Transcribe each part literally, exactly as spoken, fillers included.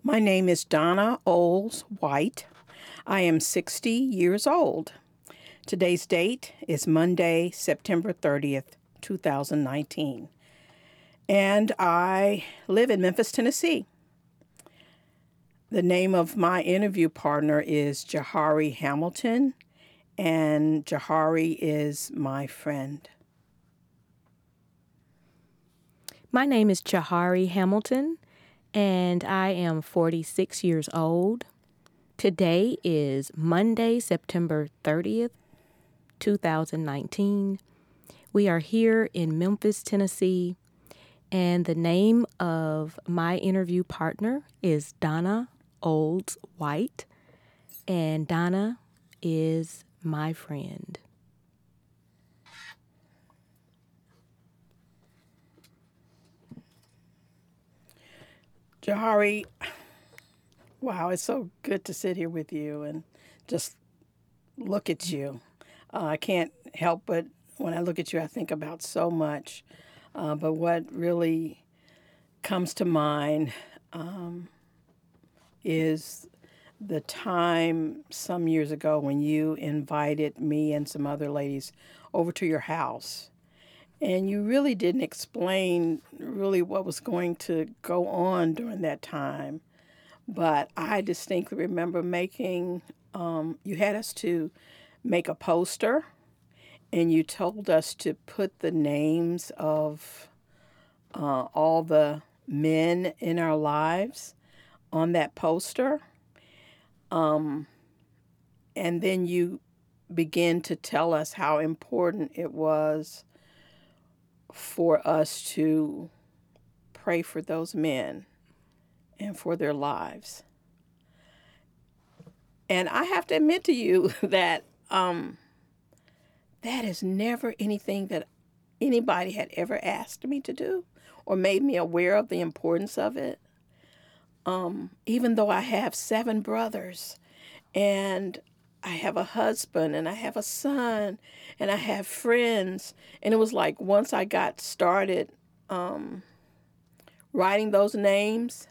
My name is Donna Oles White. I am sixty years old. Today's date is Monday, September thirtieth, two thousand nineteen. And I live in Memphis, Tennessee. The name of my interview partner is Jahari Hamilton, and Jahari is my friend. My name is Jahari Hamilton, and I am forty-six years old. Today is Monday, September thirtieth, two thousand nineteen. We are here in Memphis, Tennessee, and the name of my interview partner is Donna Olds White, and Donna is my friend. Jahari, wow, it's so good to sit here with you and just look at you. Uh, I can't help but when I look at you, I think about so much. Uh, but what really comes to mind um, is the time some years ago when you invited me and some other ladies over to your house. And you really didn't explain really what was going to go on during that time. But I distinctly remember making, um, you had us to make a poster, and you told us to put the names of uh, all the men in our lives on that poster. Um, and then you began to tell us how important it was for us to pray for those men and for their lives. And I have to admit to you that um, that is never anything that anybody had ever asked me to do or made me aware of the importance of it. Um, even though I have seven brothers and I have a husband and I have a son and I have friends. And it was like once I got started um, writing those names,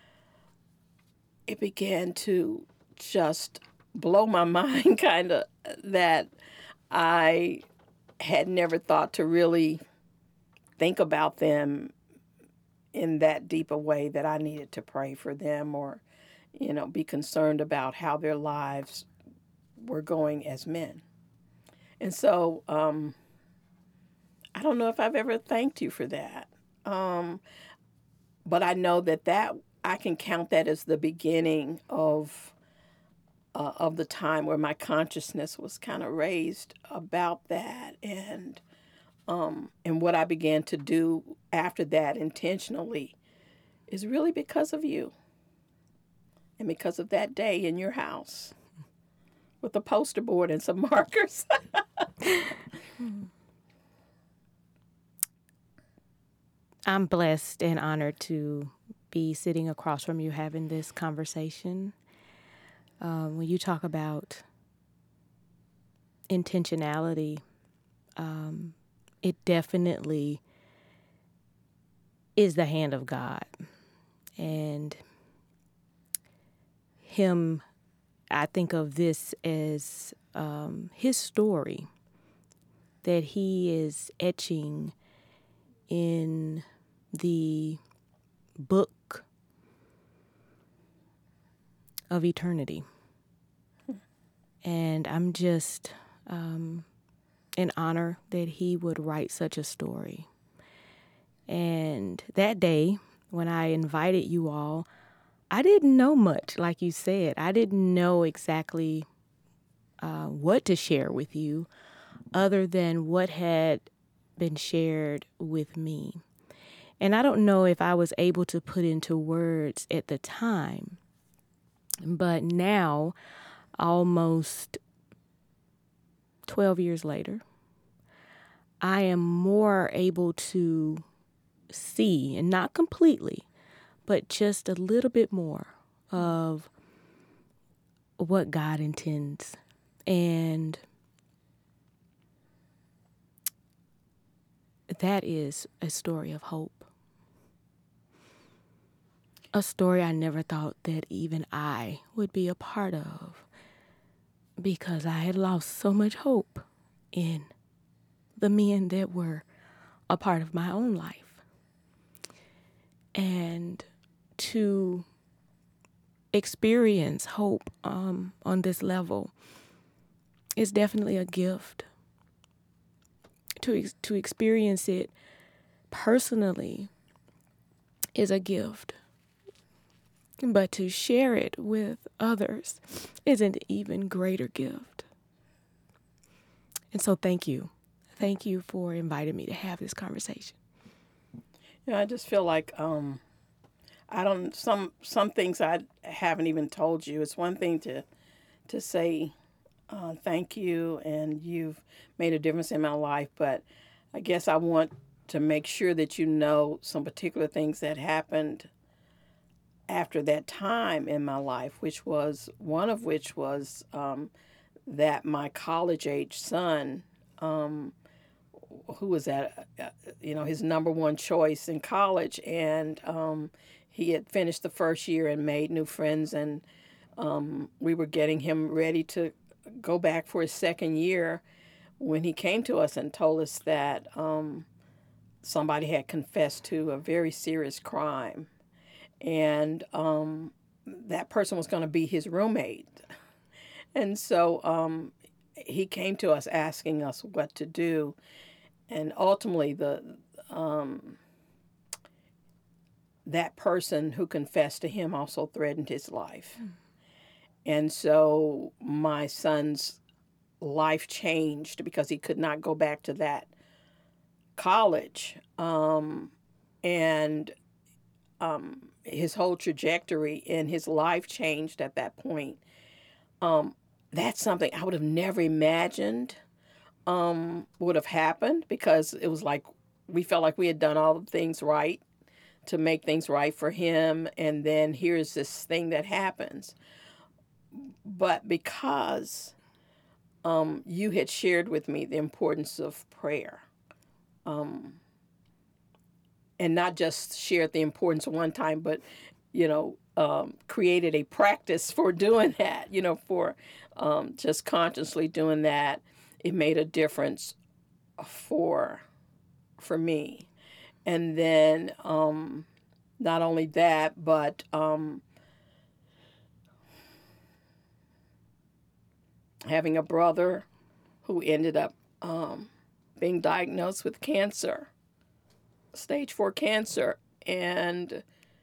it began to just blow my mind kind of that I had never thought to really think about them in that deep a way that I needed to pray for them or, you know, be concerned about how their lives were going as men. And so um, I don't know if I've ever thanked you for that. Um, but I know that that I can count that as the beginning of uh, of the time where my consciousness was kind of raised about that, and um, and what I began to do after that intentionally is really because of you and because of that day in your house with a poster board and some markers. I'm blessed and honored to be sitting across from you having this conversation. Um, when you talk about intentionality, um, it definitely is the hand of God. And him, I think of this as um, his story that he is etching in the book of eternity. And I'm just um, in honor that he would write such a story. And that day, when I invited you all, I didn't know much, like you said. I didn't know exactly uh, what to share with you other than what had been shared with me. And I don't know if I was able to put into words at the time, but now, almost twelve years later, I am more able to see, and not completely, but just a little bit more of what God intends. And that is a story of hope. a story I never thought that even I would be a part of, because I had lost so much hope in the men that were a part of my own life. And to experience hope um, on this level is definitely a gift. To ex- to experience it personally is a gift. But to share it with others is an even greater gift. And so thank you. Thank you for inviting me to have this conversation. Yeah, I just feel like um, I don't some some things I haven't even told you. It's one thing to to say uh, thank you and you've made a difference in my life, but I guess I want to make sure that you know some particular things that happened after that time in my life, which was one of which was um, that my college age son, um, who was at, uh, you know, his number one choice in college, and um, he had finished the first year and made new friends, and um, we were getting him ready to go back for his second year when he came to us and told us that um, somebody had confessed to a very serious crime, and um, that person was going to be his roommate. And so um, he came to us asking us what to do, and ultimately the um, that person who confessed to him also threatened his life. Mm. And so my son's life changed because he could not go back to that college, um, and um, his whole trajectory in his life changed at that point. Um, that's something I would have never imagined um, would have happened, because it was like we felt like we had done all the things right to make things right for him, and then here's this thing that happens. But because um, you had shared with me the importance of prayer, um, and not just shared the importance one time, but you know, um, created a practice for doing that, you know, for um, just consciously doing that, it made a difference for for me. And then um, not only that, but um, having a brother who ended up um, being diagnosed with cancer, stage four cancer, and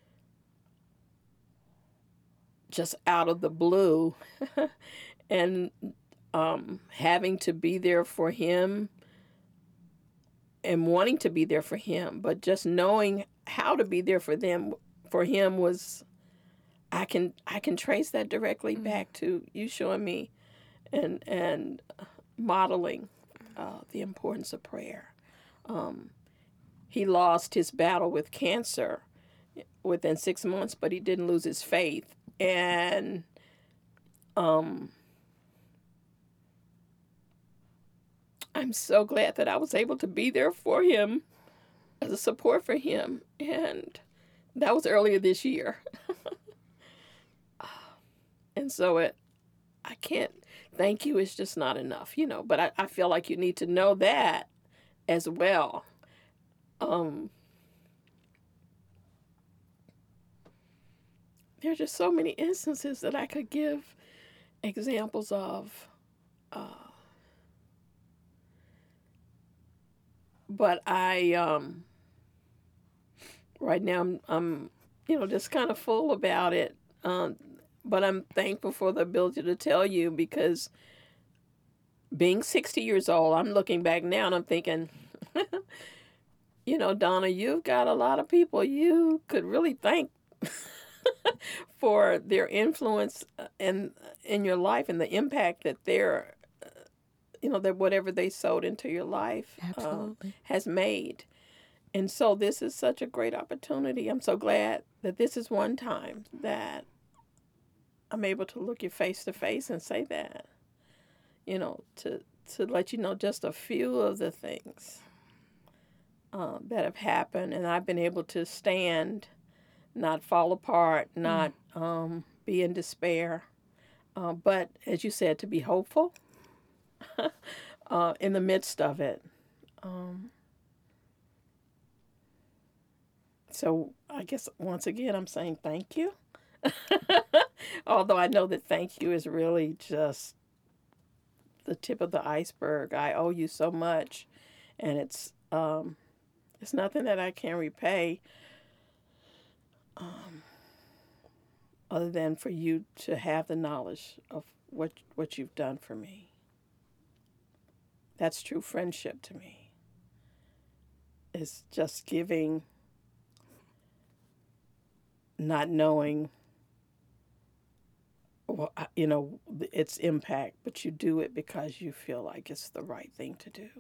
just out of the blue, and um, having to be there for him and wanting to be there for him, but just knowing how to be there for them, for him was, I can I can trace that directly mm-hmm. back to you showing me and and modeling uh, the importance of prayer. Um, he lost his battle with cancer within six months, but he didn't lose his faith, and um, I'm so glad that I was able to be there for him as a support for him, and that was earlier this year. And so it, I can't, thank you is just not enough, you know, but I, I feel like you need to know that as well. Um, there's just so many instances that I could give examples of. Uh, but I, um, right now, I'm, I'm, you know, just kind of full about it. Um, but I'm thankful for the ability to tell you, because being sixty years old, I'm looking back now and I'm thinking, you know, Donna, you've got a lot of people you could really thank for their influence in in your life and the impact that they're, you know, that whatever they sowed into your life Absolutely. Um, has made. And so this is such a great opportunity. I'm so glad that this is one time that I'm able to look you face to face and say that, you know, to to let you know just a few of the things uh, that have happened, and I've been able to stand not fall apart, not um, be in despair. Uh, but as you said, to be hopeful uh, in the midst of it. Um, so I guess once again, I'm saying thank you. Although I know that thank you is really just the tip of the iceberg. I owe you so much, and it's um, it's nothing that I can repay, um, other than for you to have the knowledge of what what you've done for me. That's true friendship to me. It's just giving, not knowing, well, you know, its impact, but you do it because you feel like it's the right thing to do.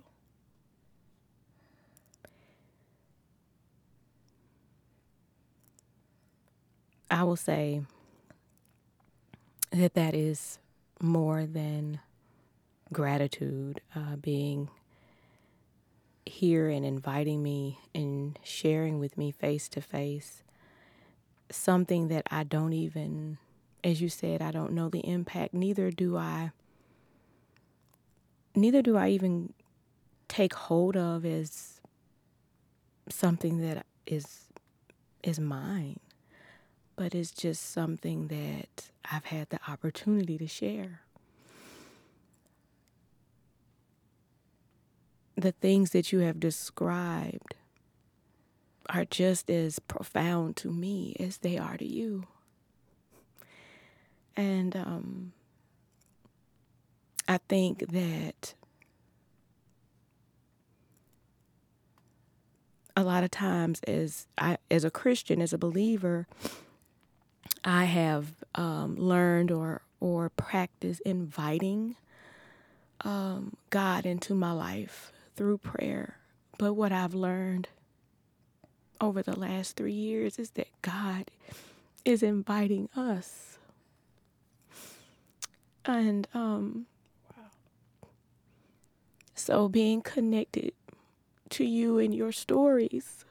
I will say that that is more than gratitude, uh, being here and inviting me and sharing with me face to face something that I don't even, as you said, I don't know the impact. Neither do I, neither do I even take hold of as something that is is mine, but it's just something that I've had the opportunity to share. The things that you have described are just as profound to me as they are to you. And um, I think that a lot of times as I, as a Christian, as a believer, I have um, learned or, or practiced inviting um, God into my life through prayer. But what I've learned over the last three years is that God is inviting us. And um, wow. So being connected to you and your stories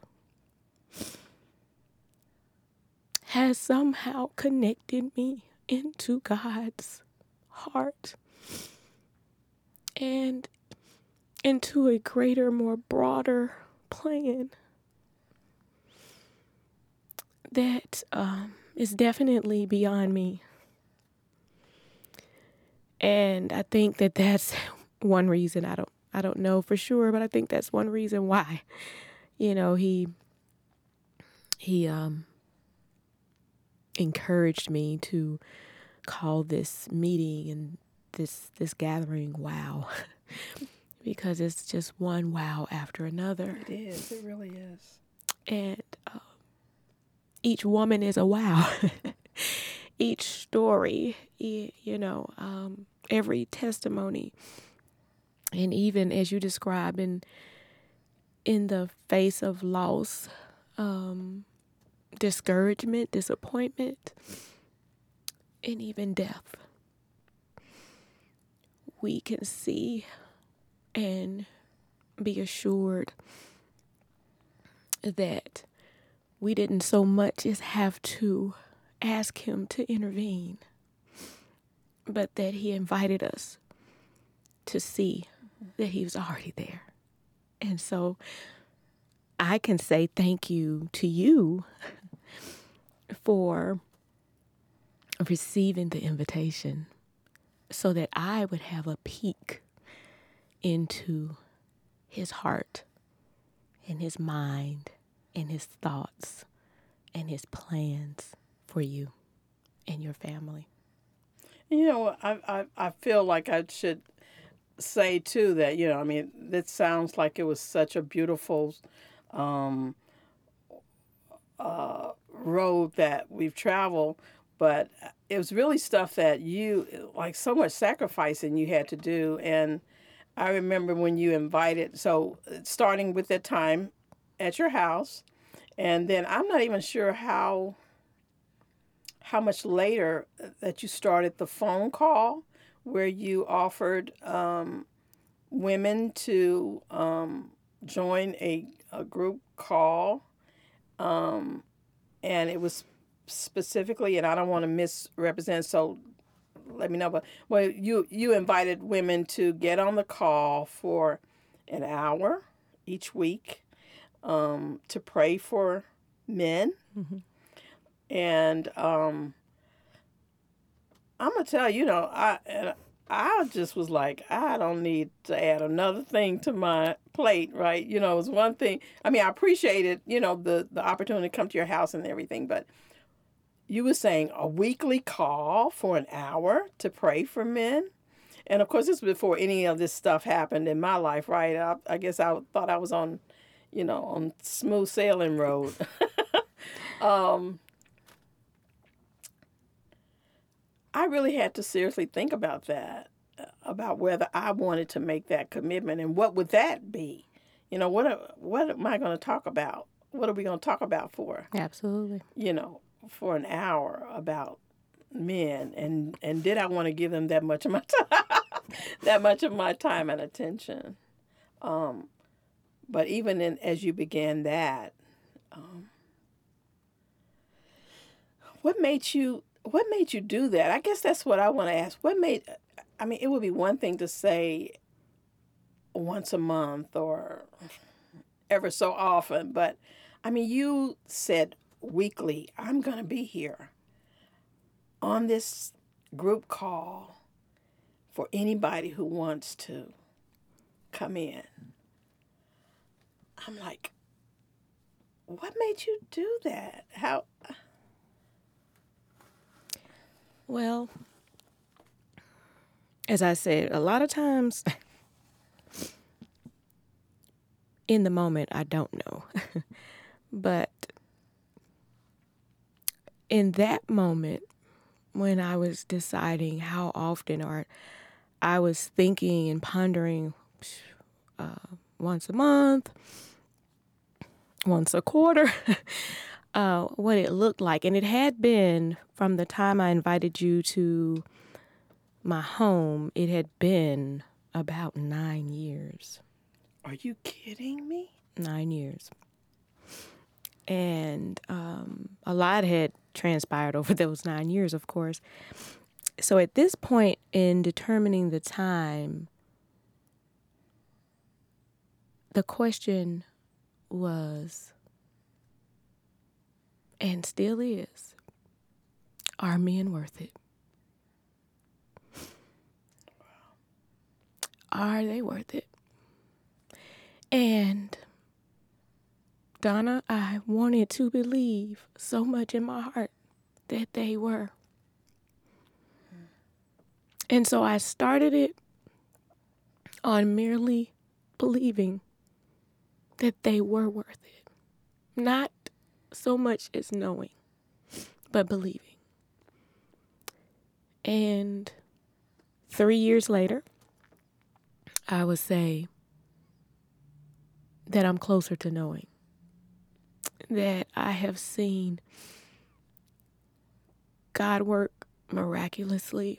has somehow connected me into God's heart and into a greater, more broader plan that um, is definitely beyond me. And I think that that's one reason, I don't I don't know for sure, but I think that's one reason why, you know, he he um encouraged me to call this meeting and this this gathering wow. Because it's just one wow after another. It is. It really is. And um, each woman is a wow. Each story, you know, um, every testimony. And even as you describe in, in the face of loss, um, discouragement, disappointment, and even death, we can see and be assured that we didn't so much as have to ask him to intervene, but that he invited us to see that he was already there. And so I can say thank you to you for receiving the invitation so that I would have a peek into his heart and his mind and his thoughts and his plans for you and your family. You know, I I, I feel like I should say too that, you know, I mean, that sounds like it was such a beautiful um, uh, road that we've traveled, but it was really stuff that you, like so much sacrificing you had to do. And I remember when you invited, so starting with that time at your house, and then I'm not even sure how how much later that you started the phone call where you offered um, women to um, join a, a group call. Um, and it was specifically, and I don't want to misrepresent, so let me know. But well, you you invited women to get on the call for an hour each week um, to pray for men, Mm-hmm. and um, I'm gonna tell you, you know, I and I just was like, I don't need to add another thing to my plate, right? You know, it was one thing. I mean, I appreciated, you know, the the opportunity to come to your house and everything, but you were saying a weekly call for an hour to pray for men. And of course, this was before any of this stuff happened in my life, right? I, I guess I thought I was on, you know, on smooth sailing road. um, I really had to seriously think about that, about whether I wanted to make that commitment and what would that be? You know, what what am I going to talk about? What are we going to talk about for? Absolutely. You know, for an hour about men, and and did I want to give them that much of my time, that much of my time and attention? Um, but even in, as you began that, um, what made you what made you do that? I guess that's what I want to ask. What made I mean, it would be one thing to say once a month or ever so often, but I mean, you said weekly, I'm going to be here on this group call for anybody who wants to come in. I'm like, what made you do that? How? Well, as I said, a lot of times in the moment, I don't know. But in that moment, when I was deciding how often, or I was thinking and pondering uh, once a month, once a quarter, uh, what it looked like. And it had been from the time I invited you to my home, it had been about nine years. Are you kidding me? Nine years. And um, a lot had transpired over those nine years, of course. So at this point in determining the time, the question was, and still is, are men worth it? Are they worth it? And Donna, I wanted to believe so much in my heart that they were. And so I started it on merely believing that they were worth it. Not so much as knowing, but believing. And three years later, I would say that I'm closer to knowing. That I have seen God work miraculously,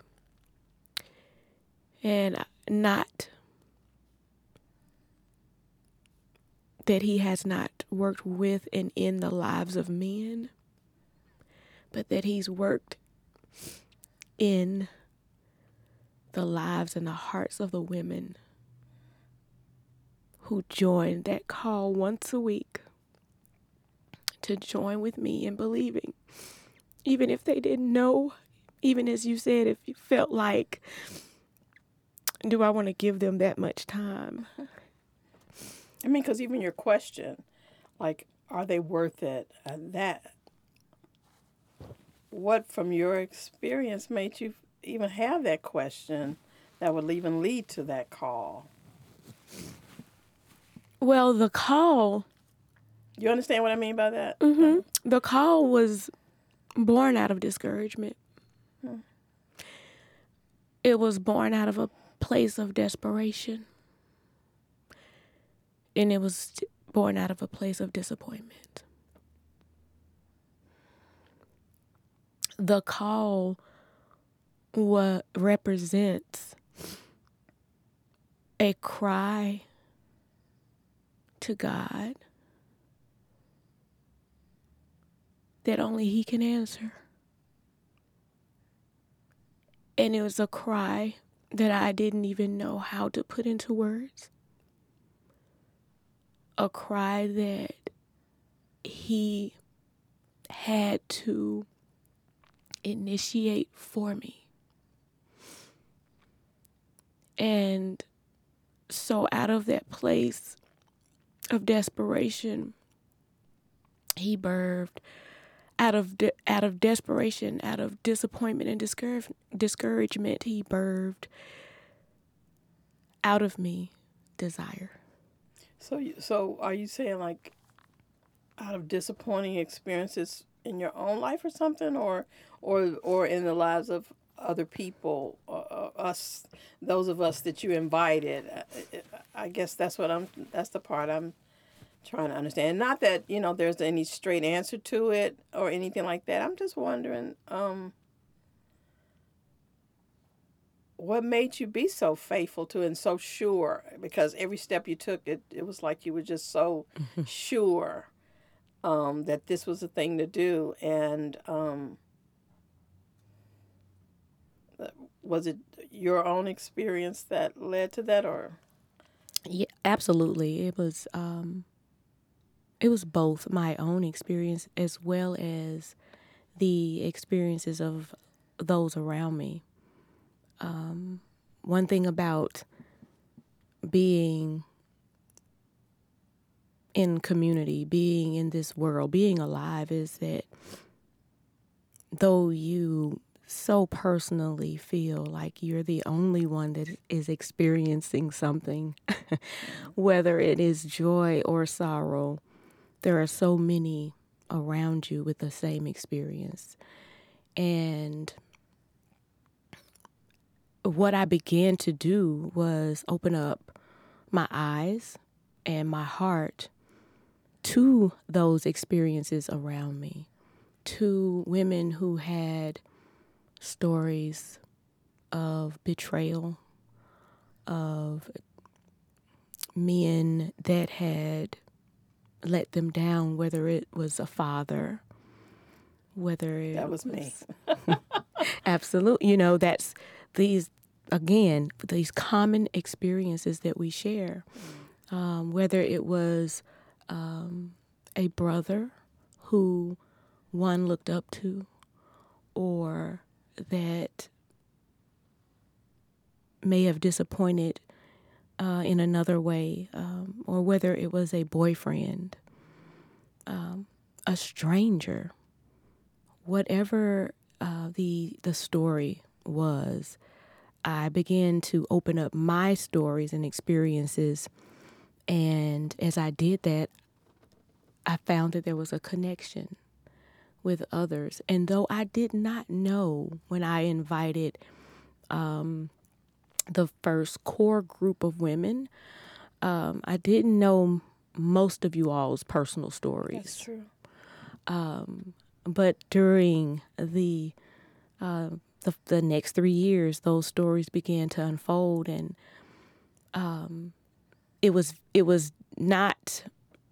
and not that he has not worked with and in the lives of men, but that he's worked in the lives and the hearts of the women who joined that call once a week to join with me in believing, even if they didn't know, even as you said, if you felt like, do I want to give them that much time? I mean, because even your question, like, are they worth it? Uh, that, what from your experience made you even have that question that would even lead to that call? Well, the call. You understand what I mean by that? Mm-hmm. The call was born out of discouragement. Hmm. It was born out of a place of desperation. And it was born out of a place of disappointment. The call what represents a cry to God that only He can answer. And it was a cry that I didn't even know how to put into words. A cry that He had to initiate for me. And so out of that place of desperation, He birthed, out of de- out of desperation, out of disappointment and discourage- discouragement, He birthed out of me desire. So, you, so are you saying like out of disappointing experiences in your own life or something, or or or in the lives of other people, uh, us, those of us that you invited? I guess that's what I'm. That's the part I'm trying to understand. Not that you know there's any straight answer to it or anything like that. I'm just wondering, um, what made you be so faithful to and so sure? Because every step you took, it it was like you were just so sure um, that this was the thing to do. And um, was it your own experience that led to that, or? Yeah, absolutely. It was um, it was both my own experience as well as the experiences of those around me. Um, one thing about being in community, being in this world, being alive is that though you so personally feel like you're the only one that is experiencing something, whether it is joy or sorrow, there are so many around you with the same experience. And what I began to do was open up my eyes and my heart to those experiences around me, to women who had stories of betrayal, of men that had let them down, whether it was a father, whether it That was, was me. Absolutely. You know, that's these, again, these common experiences that we share, um, whether it was um, a brother who one looked up to, or that may have disappointed uh, in another way, um, or whether it was a boyfriend, um, a stranger, whatever uh, the the story was, I began to open up my stories and experiences. And as I did that, I found that there was a connection with others. And though I did not know when I invited um, the first core group of women, um, I didn't know most of you all's personal stories. That's true. Um, but during the, uh, the the next three years, those stories began to unfold, and um, it was it was not.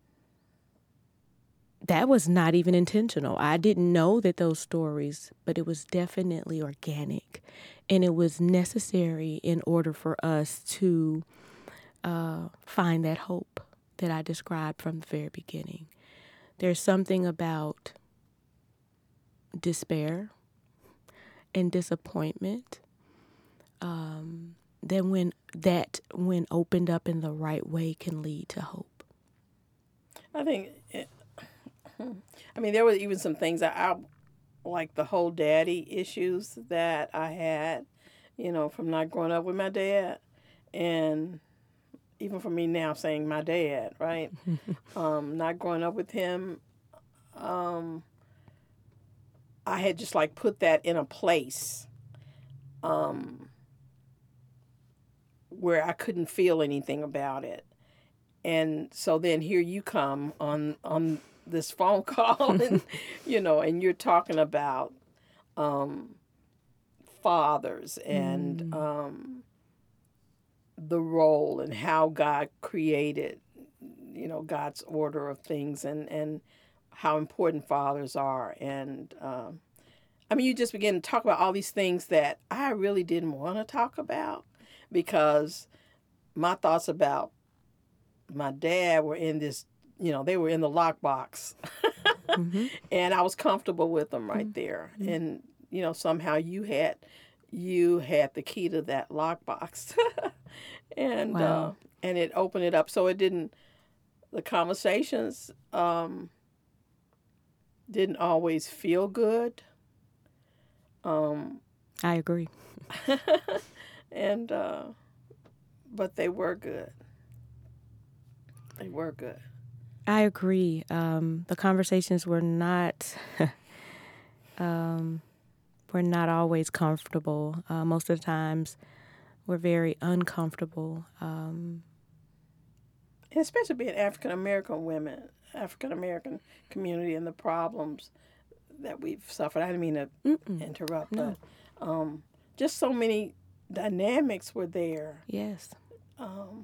That was not even intentional. I didn't know that those stories, but it was definitely organic, and it was necessary in order for us to uh, find that hope that I described from the very beginning. There's something about despair and disappointment um, that when that when opened up in the right way can lead to hope. I think. It, I mean, there were even some things that I, like the whole daddy issues that I had, you know, from not growing up with my dad, and even for me now saying my dad, right? um, not growing up with him, um, I had just like put that in a place um, where I couldn't feel anything about it. And so then here you come on on this phone call, and you know, and you're talking about um, fathers and Mm. um, the role and how God created, you know, God's order of things, and and how important fathers are. And um, I mean, you just begin to talk about all these things that I really didn't want to talk about because my thoughts about my dad were in this, you know, they were in the lockbox. Mm-hmm. And I was comfortable with them right mm-hmm. there. And, you know, somehow you had you had the key to that lockbox. and wow. uh, and it opened it up. So it didn't, the conversations um, didn't always feel good. Um, I agree. and, uh, but they were good. They were good. I agree. Um, the conversations were not, um, were not always comfortable. Uh, most of the times, we're very uncomfortable. Um, Especially being African American women, African American community, and the problems that we've suffered. I didn't mean to Mm-mm. interrupt, no. but um, just so many dynamics were there. Yes. Um,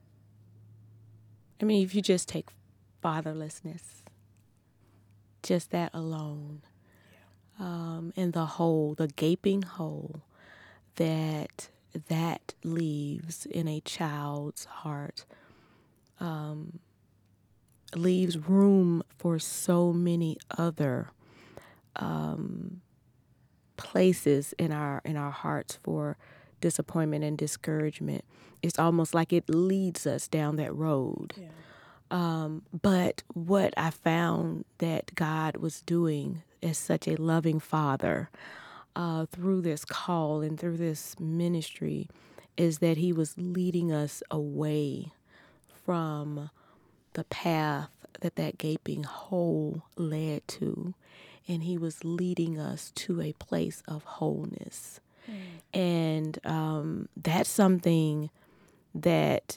I mean, if you just take fatherlessness, just that alone, yeah. um, and the hole, the gaping hole that that leaves in a child's heart, um, leaves room for so many other um, places in our in our hearts for disappointment and discouragement. It's almost like it leads us down that road. Yeah. Um, but what I found that God was doing as such a loving father uh, through this call and through this ministry is that he was leading us away from the path that that gaping hole led to. And he was leading us to a place of wholeness. Mm. And um, that's something that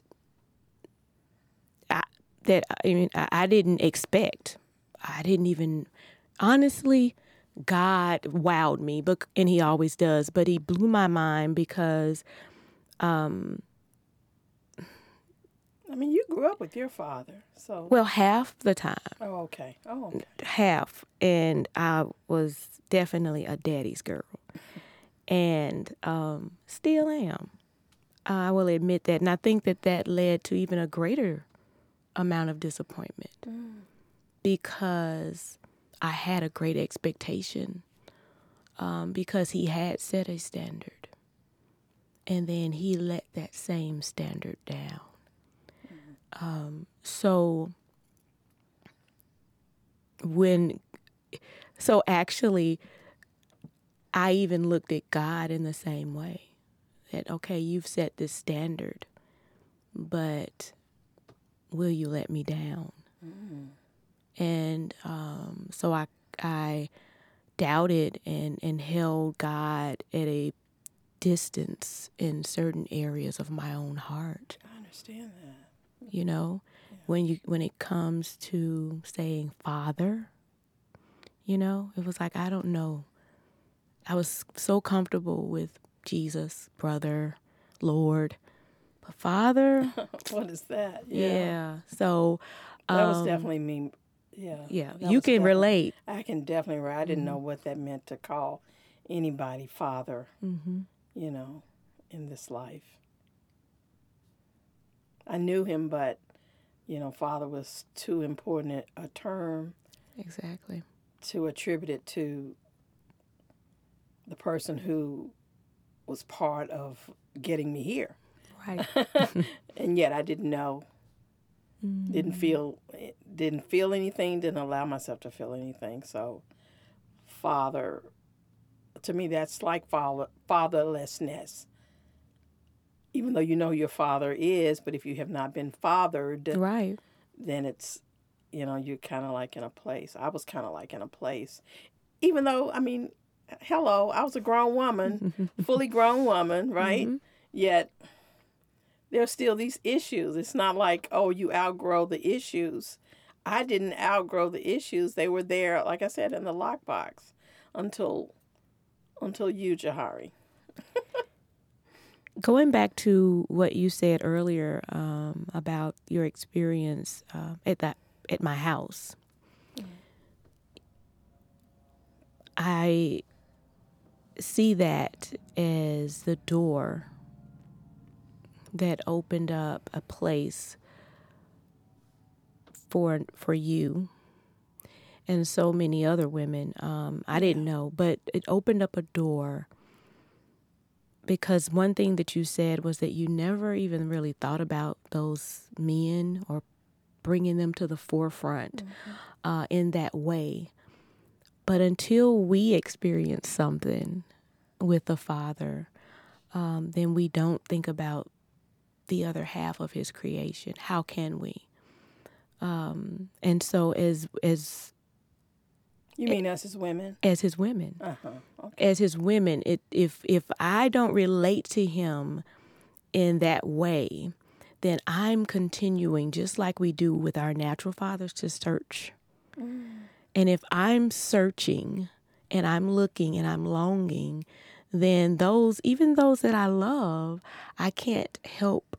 I, that I mean I, I didn't expect. I didn't even, honestly, God wowed me, but and he always does. But he blew my mind because, um, I mean, you grew up with your father, so well, half the time. Oh, okay. Oh, okay. Half, and I was definitely a daddy's girl, and um, still am. I will admit that, and I think that that led to even a greater amount of disappointment mm. because I had a great expectation um, because he had set a standard, and then he let that same standard down. Mm. Um, so when, so actually, I even looked at God in the same way. That, okay, you've set this standard, but will you let me down? Mm. And um, so I I doubted and, and held God at a distance in certain areas of my own heart. I understand that. You know, yeah. when you when it comes to saying Father, you know, it was like, I don't know. I was so comfortable with Jesus, brother, Lord, but Father. What is that? Yeah. yeah. So um, that was definitely me. Yeah. Yeah. You can relate. I can definitely relate. I didn't mm-hmm. know what that meant to call anybody Father, mm-hmm. you know, in this life. I knew him, but, you know, Father was too important a term. Exactly. To attribute it to the person who was part of getting me here. Right. And yet I didn't know, mm-hmm. didn't feel, didn't feel anything, didn't allow myself to feel anything. So Father, to me, that's like father, fatherlessness. Even though you know your father is, but if you have not been fathered, right, then it's, you know, you're kind of like in a place. I was kind of like in a place. Even though, I mean, hello, I was a grown woman, fully grown woman, right? Mm-hmm. Yet there's still these issues. It's not like, oh, you outgrow the issues. I didn't outgrow the issues. They were there, like I said, in the lockbox until until you, Jahari. Going back to what you said earlier um, about your experience uh, at that at my house, mm-hmm. I see that as the door that opened up a place for for you and so many other women. Um, I didn't know, but it opened up a door because one thing that you said was that you never even really thought about those men or bringing them to the forefront mm-hmm. uh, in that way. But until we experience something with the Father, um, then we don't think about the other half of his creation. How can we? Um, and so as as you mean as his women? As his women. Uh-huh. Okay. As his women, it, if if I don't relate to him in that way, then I'm continuing, just like we do with our natural fathers, to search. Mm. And if I'm searching and I'm looking and I'm longing, then those, even those that I love, I can't help,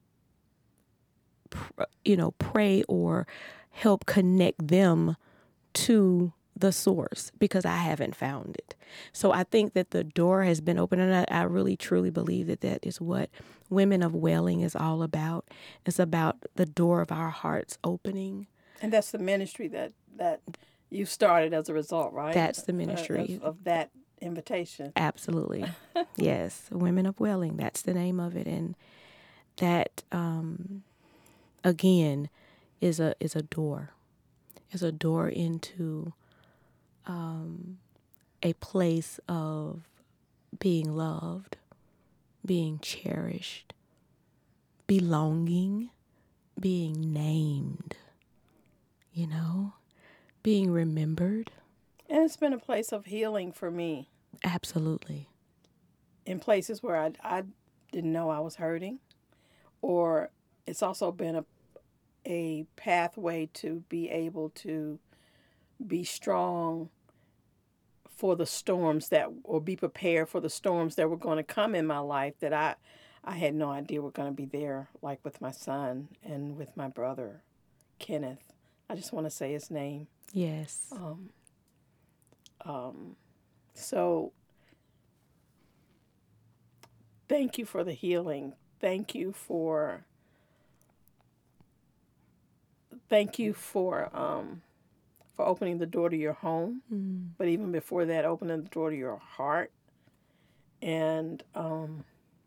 you know, pray or help connect them to the source because I haven't found it. So I think that the door has been opened, and I, I really truly believe that that is what Women of Wailing is all about. It's about the door of our hearts opening. And that's the ministry that, that you started as a result, right? That's the ministry. Of, of that invitation. Absolutely. Yes. Women of Wailing. That's the name of it. And that, um, again, is a is a door. Is a door into um, a place of being loved, being cherished, belonging, being named, you know, being remembered. And it's been a place of healing for me. Absolutely. In places where I, I didn't know I was hurting. Or it's also been a, a pathway to be able to be strong for the storms that, or be prepared for the storms that were going to come in my life that I, I had no idea were going to be there, like with my son and with my brother, Kenneth. I just want to say his name. Yes. Um, um, so thank you for the healing. Thank you for, thank you for, um, for opening the door to your home, mm. but even before that, opening the door to your heart, and um,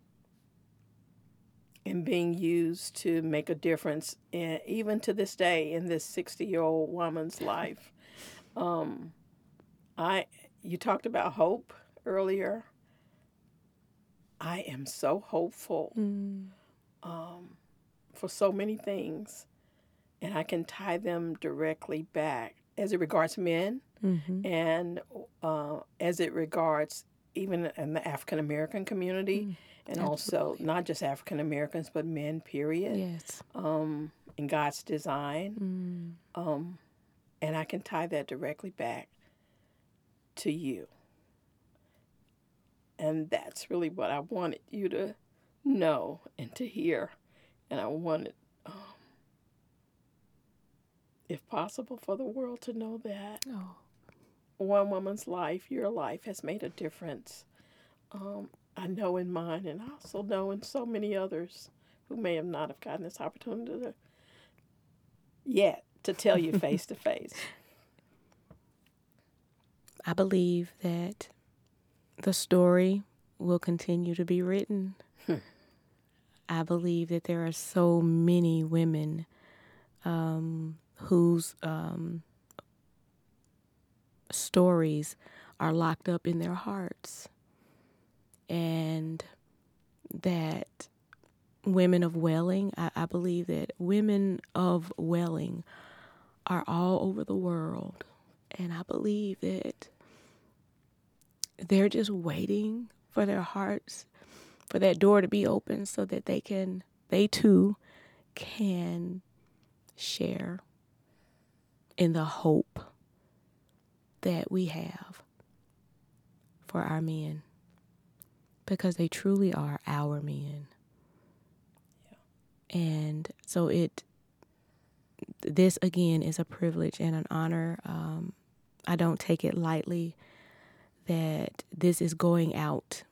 and being used to make a difference, in, even to this day, in this sixty-year-old woman's life. Um, I, you talked about hope earlier. I am so hopeful mm. um, for so many things, and I can tie them directly back as it regards men, mm-hmm. and uh, as it regards even in the African American community, mm, and absolutely. Also not just African Americans, but men, period. Yes. Um, in God's design. Mm. Um, and I can tie that directly back to you. And that's really what I wanted you to know and to hear. And I wanted, um, if possible, for the world to know that oh. one woman's life, your life, has made a difference. Um, I know in mine, and I also know in so many others who may have not have gotten this opportunity to, yet to tell you face to face. I believe that the story will continue to be written. Hmm. I believe that there are so many women um, whose um, stories are locked up in their hearts, and that Women of Wailing, I, I believe that Women of Wailing are all over the world, and I believe that they're just waiting for their hearts, for that door to be open so that they can, they too can share in the hope that we have for our men, because they truly are our men. Yeah. And so it, this again is a privilege and an honor. Um, I don't take it lightly that this is going out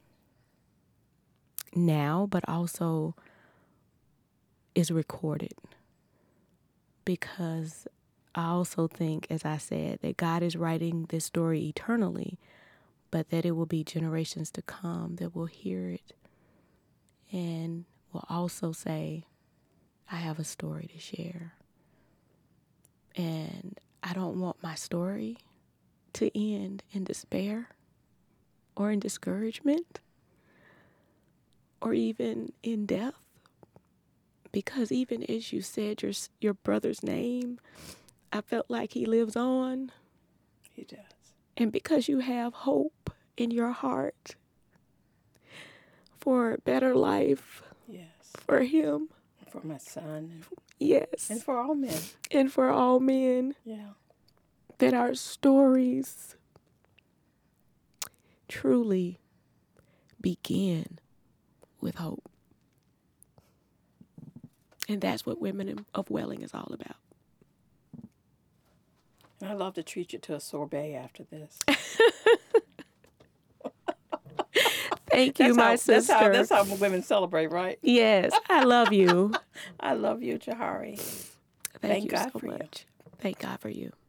now, but also is recorded. Because I also think, as I said, that God is writing this story eternally, but that it will be generations to come that will hear it and will also say, I have a story to share. And I don't want my story to end in despair or in discouragement or even in death. Because even as you said your your brother's name, I felt like he lives on. He does. And because you have hope in your heart for a better life. Yes. For him. For my son. Yes. And for all men. And for all men. Yeah. That our stories truly begin with hope. And that's what Women of Welling is all about. And I'd love to treat you to a sorbet after this. Thank you, that's my how, sister. That's how, that's how women celebrate, right? Yes, I love you. I love you, Jahari. Thank, Thank you God so for much. you. Thank God for you.